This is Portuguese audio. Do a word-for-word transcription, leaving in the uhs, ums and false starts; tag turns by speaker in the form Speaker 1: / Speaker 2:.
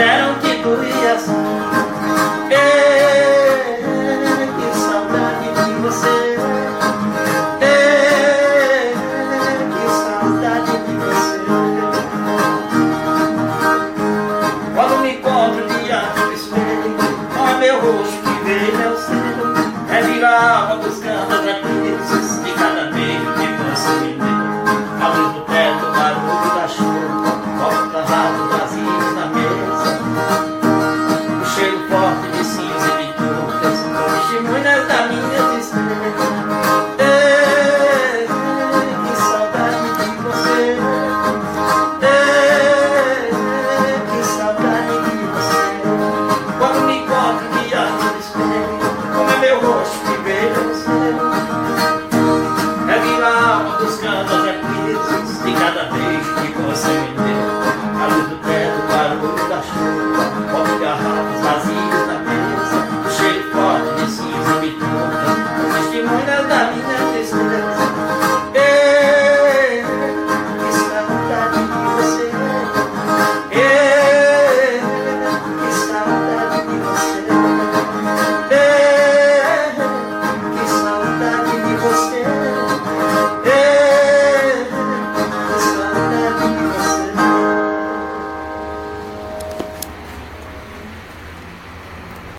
Speaker 1: disseram que tu ias. Ei, que saudade de você. Ei, que saudade de você. Quando me encontro diante do espelho, não é meu rosto que vê meu selo, é virar alma buscando as atrizes de cada beijo que você me deu. A luz do teto, o barulho da chuva, copo cavado vazio na mesa, o cheiro forte de cinza e bitucas, testemunhas da minha tristeza. Ei, que saudade de você. Ei, que saudade de você. Quando me encontro diante do espelho, como é meu rosto que vê você, é virar alma buscando as reprises de cada beijo que você me deu. A luz do teto, o barulho da chuva,